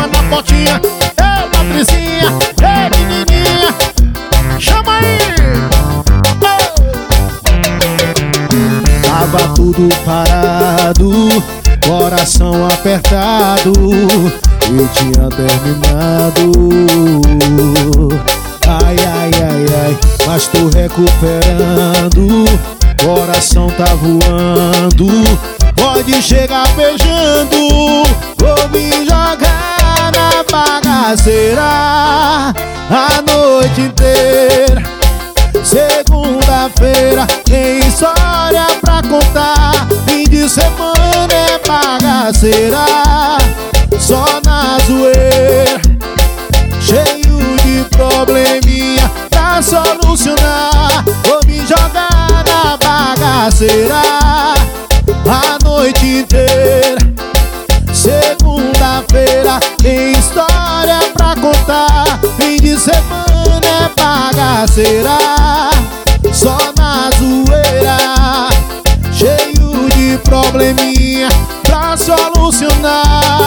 na potinha. Ei, Patricinha, ei, menininha, chama aí. Tava tudo parado, coração apertado, eu tinha terminado. Ai, ai, ai, ai, mas tô recuperando, coração tá voando. Pode chegar beijando, vou me jogar na bagaceira a noite inteira. Segunda-feira tem história pra contar, fim de semana é bagaceira, só na zoeira. Cheio de probleminha pra solucionar, vou me jogar na bagaceira a noite inteira. Segunda-feira tem história pra contar, fim de semana é bagaceira, só na zoeira. Cheio de probleminha pra solucionar.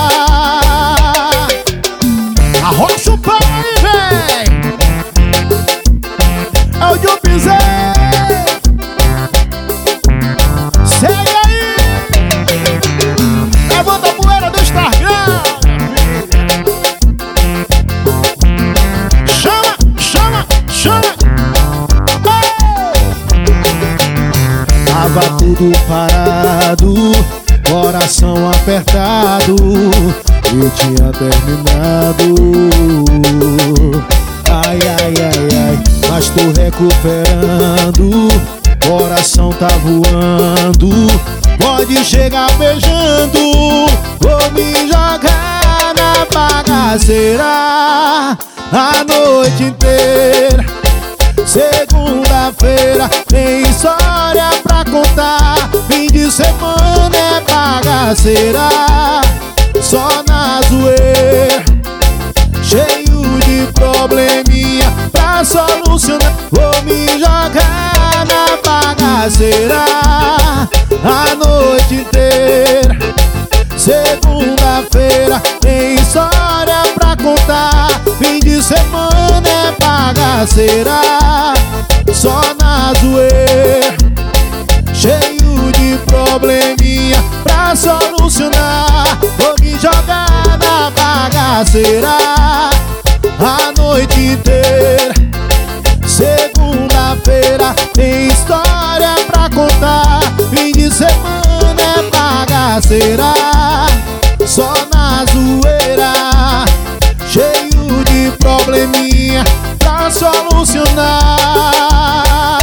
Arrocha o pau aí, véi. É o Gil Piseiro. Segue aí. Levanta a poeira do Instagram. Chama, chama, chama. Tava tudo parado, coração apertado, eu tinha terminado. Ai, ai, ai, ai, mas tô recuperando, coração tá voando. Pode chegar beijando, vou me jogar na bagaceira a noite inteira. Segunda-feira tem história pra contar, fim de semana é bagaceira, só na zoeira. Cheio de probleminha pra solucionar, vou me jogar na bagaceira a noite inteira. Segunda-feira tem história pra contar, fim de semana é bagaceira, só na zoeira. Cheio de probleminha pra solucionar, vou me jogar na bagaceira a noite inteira. Segunda-feira tem história pra contar, fim de semana é bagaceira, só na zoeira. Cheio de probleminha pra solucionar.